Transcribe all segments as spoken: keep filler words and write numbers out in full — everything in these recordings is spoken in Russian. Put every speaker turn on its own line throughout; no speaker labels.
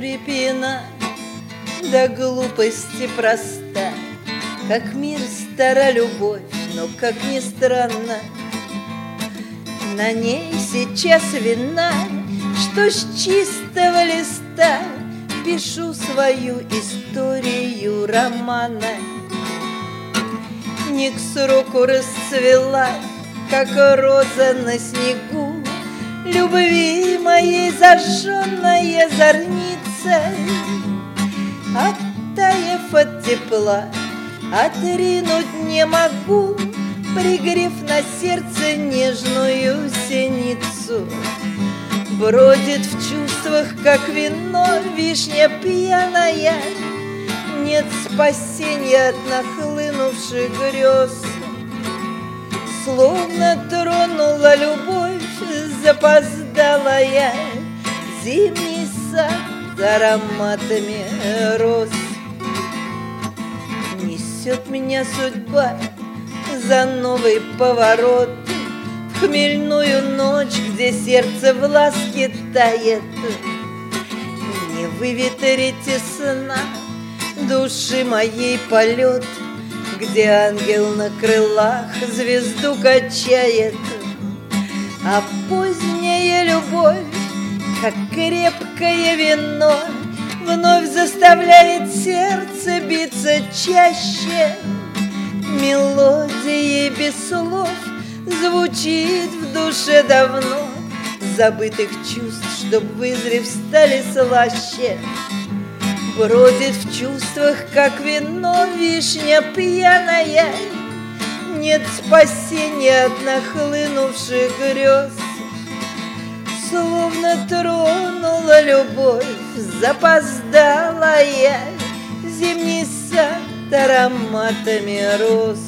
натуре пьяна, до глупости проста, как мир стара любовь, но, как ни странно, на ней сейчас вина, что с чистого листа пишу свою историю романа. Не к сроку расцвела, как роза на снегу, любви моей зажженная зорница, оттаив от тепла, отринуть не могу, пригрев на сердце нежную синицу. Бродит в чувствах, как вино, вишня пьяная, нет спасения от нахлынувших грез. Словно тронула любовь запоздалая зимний сад ароматами роз. Несет меня судьба за новый поворот в хмельную ночь, где сердце в ласке тает. Не выветрите сна души моей полет, где ангел на крылах звезду качает. А поздняя любовь, как крепкое вино, вновь заставляет сердце биться чаще. Мелодией без слов звучит в душе давно, забытых чувств, чтоб вызрев стали слаще. Бродит в чувствах, как вино, вишня пьяная, нет спасения от нахлынувших грез. Словно тронула любовь запоздалая зимний сад ароматами роз.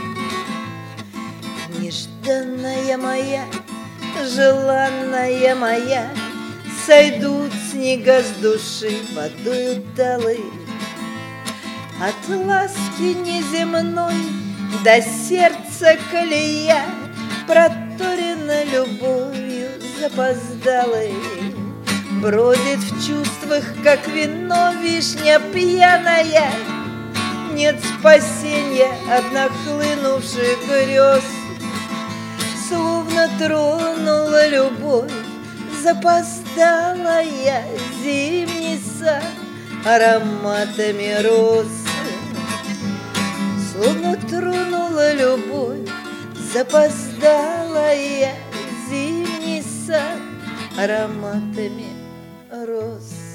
Нежданная моя, желанная моя, сойдут снега с души водою талой. От ласки неземной до сердца колея проторена любовью запоздалой. Бродит в чувствах, как вино, вишня пьяная, нет спасения от нахлынувших грез. Словно тронула любовь запоздалая зимний сад ароматами роз. Словно тронула любовь запоздалая зимний сад ароматами роз.